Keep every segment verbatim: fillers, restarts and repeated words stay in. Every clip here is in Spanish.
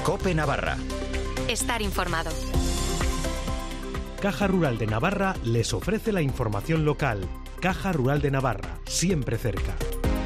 COPE Navarra. Estar informado. Caja Rural de Navarra les ofrece la información local. Caja Rural de Navarra, siempre cerca.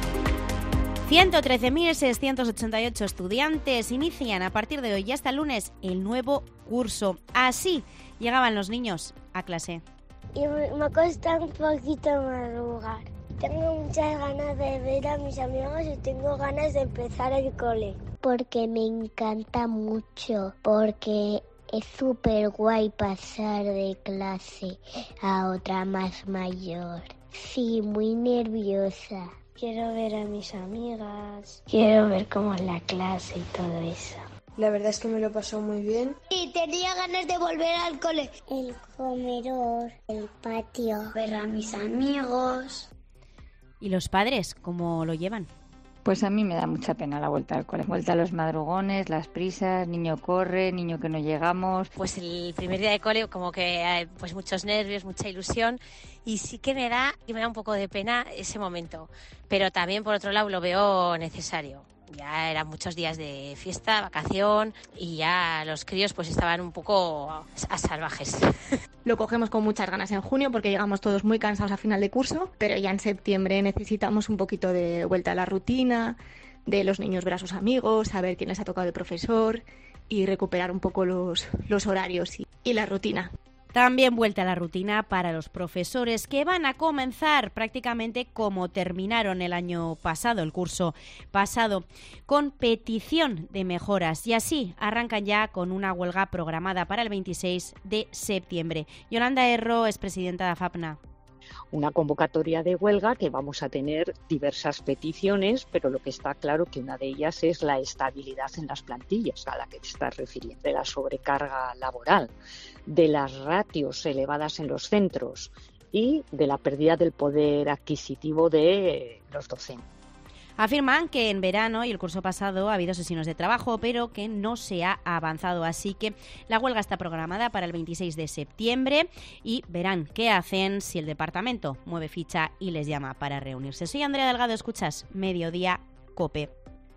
ciento trece mil seiscientos ochenta y ocho estudiantes inician a partir de hoy y hasta el lunes el nuevo curso. Así llegaban los niños a clase. Y me cuesta un poquito madrugar. Tengo muchas ganas de ver a mis amigos y tengo ganas de empezar el cole. Porque me encanta mucho, porque es súper guay pasar de clase a otra más mayor. Sí, muy nerviosa. Quiero ver a mis amigas, quiero ver cómo es la clase y todo eso. La verdad es que me lo pasó muy bien. Y tenía ganas de volver al cole. El comedor, el patio, ver a mis amigos. ¿Y los padres cómo lo llevan? Pues a mí me da mucha pena la vuelta al cole. Vuelta a los madrugones, las prisas, niño corre, niño que no llegamos. Pues el primer día de cole como que hay pues muchos nervios, mucha ilusión y sí que me da, que me da un poco de pena ese momento. Pero también por otro lado lo veo necesario. Ya eran muchos días de fiesta, vacación y ya los críos pues estaban un poco a salvajes. Lo cogemos con muchas ganas en junio porque llegamos todos muy cansados a final de curso, pero ya en septiembre necesitamos un poquito de vuelta a la rutina, de los niños ver a sus amigos, saber quién les ha tocado de profesor y recuperar un poco los, los horarios y, y la rutina. También vuelta a la rutina para los profesores que van a comenzar prácticamente como terminaron el año pasado, el curso pasado, con petición de mejoras y así arrancan ya con una huelga programada para el veintiséis de septiembre. Yolanda Erro es presidenta de AFAPNA. Una convocatoria de huelga que vamos a tener diversas peticiones, pero lo que está claro que una de ellas es la estabilidad en las plantillas a la que te estás refiriendo, de la sobrecarga laboral, de las ratios elevadas en los centros y de la pérdida del poder adquisitivo de los docentes. Afirman que en verano y el curso pasado ha habido sesiones de trabajo, pero que no se ha avanzado. Así que la huelga está programada para el veintiséis de septiembre y verán qué hacen si el departamento mueve ficha y les llama para reunirse. Soy Andrea Delgado, escuchas Mediodía COPE.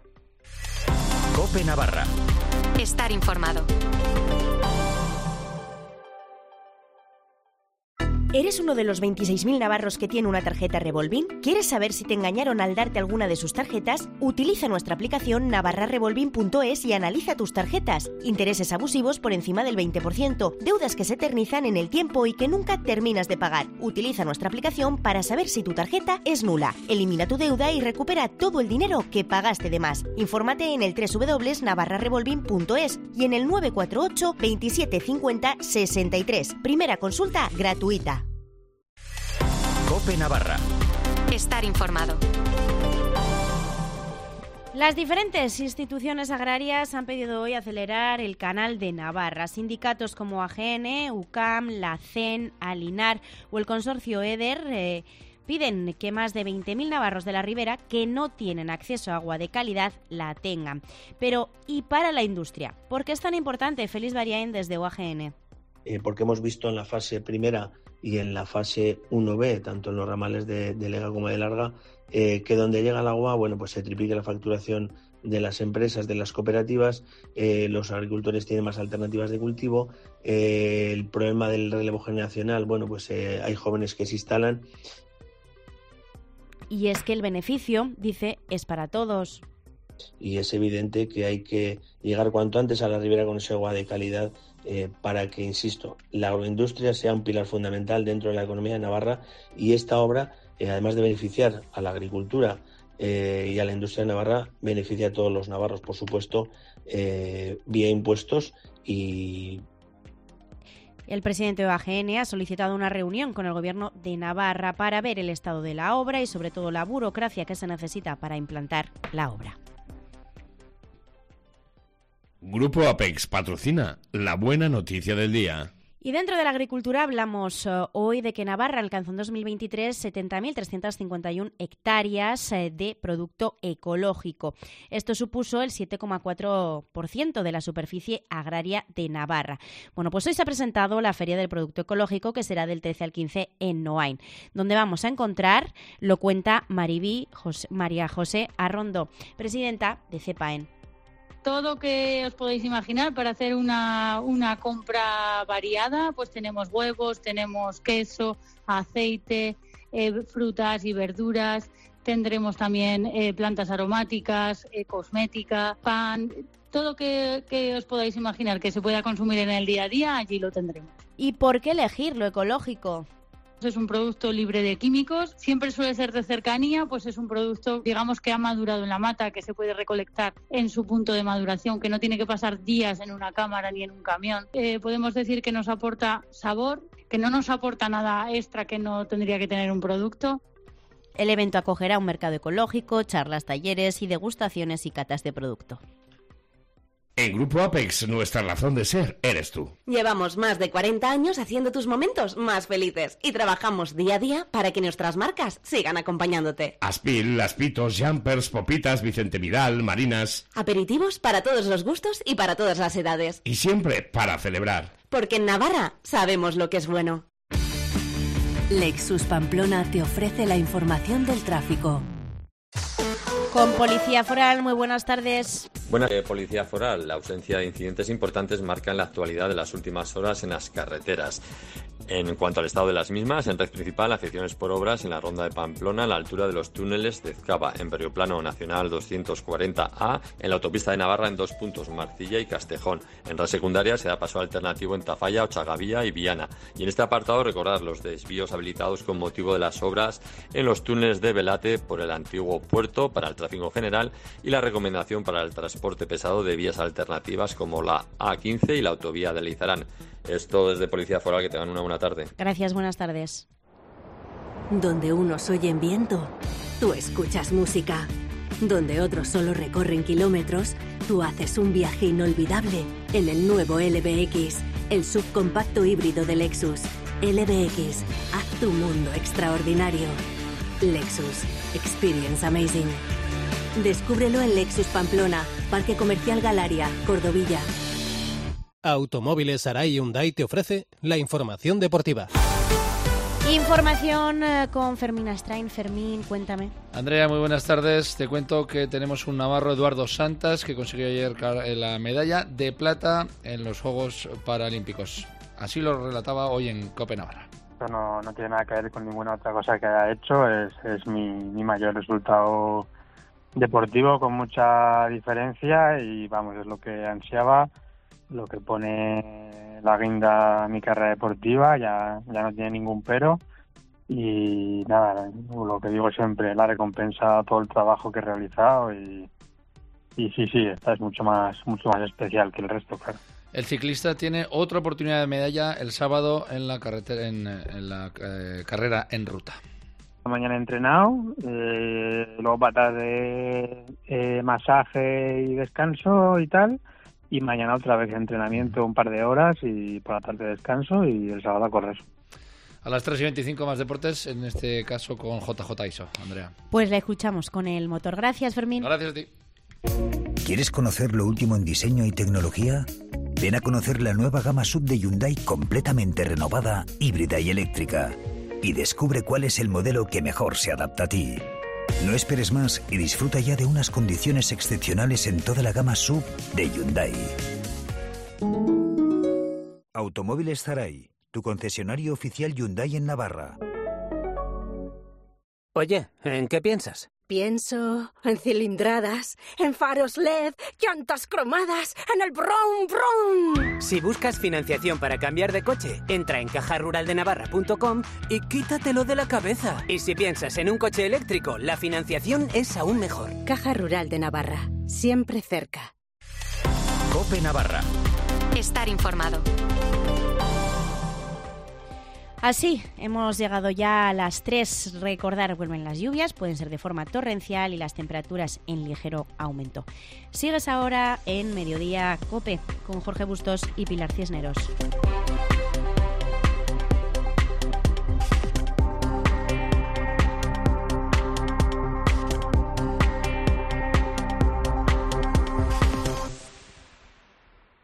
COPE Navarra. Estar informado. ¿Eres uno de los veintiséis mil navarros que tiene una tarjeta Revolving? ¿Quieres saber si te engañaron al darte alguna de sus tarjetas? Utiliza nuestra aplicación navarra revolving punto es y analiza tus tarjetas. Intereses abusivos por encima del veinte por ciento, deudas que se eternizan en el tiempo y que nunca terminas de pagar. Utiliza nuestra aplicación para saber si tu tarjeta es nula. Elimina tu deuda y recupera todo el dinero que pagaste de más. Infórmate en el doble u doble u doble u punto navarra revolving punto es y en el nueve cuatro ocho, veintisiete cincuenta, sesenta y tres. Primera consulta gratuita. COPE Navarra. Estar informado. Las diferentes instituciones agrarias han pedido hoy acelerar el canal de Navarra. Sindicatos como A G N, U C A M, la C E N, Alinar o el consorcio EDER eh, piden que más de veinte mil navarros de la Ribera que no tienen acceso a agua de calidad la tengan. Pero, ¿y para la industria? ¿Por qué es tan importante? Félix Bariain desde U A G N. Eh, porque hemos visto en la fase primera y en la fase uno be, tanto en los ramales de, de Lega como de Larga, eh, que donde llega el agua, bueno, pues se triplica la facturación de las empresas, de las cooperativas, eh, los agricultores tienen más alternativas de cultivo, eh, el problema del relevo generacional, bueno, pues eh, hay jóvenes que se instalan. Y es que el beneficio, dice, es para todos. Y es evidente que hay que llegar cuanto antes a la Ribera con ese agua de calidad eh, para que, insisto, la agroindustria sea un pilar fundamental dentro de la economía de Navarra y esta obra, eh, además de beneficiar a la agricultura eh, y a la industria de Navarra, beneficia a todos los navarros, por supuesto, eh, vía impuestos y... El presidente de A G N ha solicitado una reunión con el Gobierno de Navarra para ver el estado de la obra y sobre todo la burocracia que se necesita para implantar la obra. Grupo Apex patrocina la buena noticia del día. Y dentro de la agricultura hablamos uh, hoy de que Navarra alcanzó en dos mil veintitrés setenta mil trescientas cincuenta y una hectáreas eh, de producto ecológico. Esto supuso el siete coma cuatro por ciento de la superficie agraria de Navarra. Bueno, pues hoy se ha presentado la Feria del Producto Ecológico, que será del trece al quince en Noain, donde vamos a encontrar, lo cuenta Maribí José, María José Arrondo, presidenta de CEPAEN. todo que os podéis imaginar para hacer una, una compra variada. Pues tenemos huevos, tenemos queso, aceite, eh, frutas y verduras. Tendremos también eh, plantas aromáticas, eh, cosmética, pan, todo que, que os podáis imaginar que se pueda consumir en el día a día, allí lo tendremos. ¿Y por qué elegir lo ecológico? Es un producto libre de químicos, siempre suele ser de cercanía, pues es un producto, digamos, que ha madurado en la mata, que se puede recolectar en su punto de maduración, que no tiene que pasar días en una cámara ni en un camión. Eh, podemos decir que nos aporta sabor, que no nos aporta nada extra que no tendría que tener un producto. El evento acogerá un mercado ecológico, charlas, talleres y degustaciones y catas de producto. En Grupo Apex, nuestra razón de ser eres tú. Llevamos más de cuarenta años haciendo tus momentos más felices y trabajamos día a día para que nuestras marcas sigan acompañándote. Aspil, Aspitos, Jumpers, Popitas, Vicente Vidal, Marinas. Aperitivos para todos los gustos y para todas las edades. Y siempre para celebrar. Porque en Navarra sabemos lo que es bueno. Lexus Pamplona te ofrece la información del tráfico. Con Policía Foral, muy buenas tardes. Buenas, eh, Policía Foral. La ausencia de incidentes importantes marca en la actualidad de las últimas horas en las carreteras. En cuanto al estado de las mismas, en red principal, afecciones por obras en la ronda de Pamplona a la altura de los túneles de Ezcaba, en Perioplano Nacional doscientos cuarenta A, en la autopista de Navarra en dos puntos, Marcilla y Castejón. En red secundaria se da paso alternativo en Tafalla, Ochagavía y Viana. Y en este apartado recordar los desvíos habilitados con motivo de las obras en los túneles de Velate por el antiguo puerto para el tráfico general y la recomendación para el transporte pesado de vías alternativas como la A quince y la autovía de Leizarán. Esto desde Policía Foral, que tengan una buena tarde. Gracias, buenas tardes. Donde unos oyen viento, tú escuchas música. Donde otros solo recorren kilómetros, tú haces un viaje inolvidable en el nuevo L B X, el subcompacto híbrido de Lexus. L B X, haz tu mundo extraordinario. Lexus, experience amazing. Descúbrelo en Lexus Pamplona, Parque Comercial Galaria, Cordovilla. Automóviles Arai Hyundai te ofrece la información deportiva. Información eh, con Fermín Astrain. Fermín, cuéntame. Andrea, muy buenas tardes. Te cuento que tenemos un navarro, Eduardo Santas, que consiguió ayer la medalla de plata en los Juegos Paralímpicos. Así lo relataba hoy en COPE Navarra. Esto no, no tiene nada que ver con ninguna otra cosa que haya hecho. Es, es mi, mi mayor resultado deportivo, con mucha diferencia, y vamos, es lo que ansiaba, lo que pone la guinda a mi carrera deportiva. Ya, ya no tiene ningún pero, y nada, lo que digo siempre, la recompensa a todo el trabajo que he realizado, y, y sí, sí, esta es mucho más, mucho más especial que el resto, claro. El ciclista tiene otra oportunidad de medalla el sábado en la carretera, en, en la eh, carrera en ruta. Mañana he entrenado, eh, luego para tarde eh, masaje y descanso y tal, y mañana otra vez entrenamiento un par de horas y por la tarde descanso, y el sábado a correr. A las tres y veinticinco más deportes, en este caso con J J I S O, Andrea. Pues la escuchamos con el motor. Gracias, Fermín. Gracias a ti. ¿Quieres conocer lo último en diseño y tecnología? Ven a conocer la nueva gama sub de Hyundai completamente renovada, híbrida y eléctrica. Y descubre cuál es el modelo que mejor se adapta a ti. No esperes más y disfruta ya de unas condiciones excepcionales en toda la gama sub de Hyundai. Automóviles Arai, tu concesionario oficial Hyundai en Navarra. Oye, ¿en qué piensas? Pienso en cilindradas, en faros L E D, llantas cromadas, en el brum brum. Si buscas financiación para cambiar de coche, entra en caja rural de navarra punto com y quítatelo de la cabeza. Y si piensas en un coche eléctrico, la financiación es aún mejor. Caja Rural de Navarra, siempre cerca. COPE Navarra. Estar informado. Así, hemos llegado ya a las tres. Recordar, vuelven las lluvias, pueden ser de forma torrencial y las temperaturas en ligero aumento. Sigues ahora en Mediodía COPE con Jorge Bustos y Pilar Cisneros.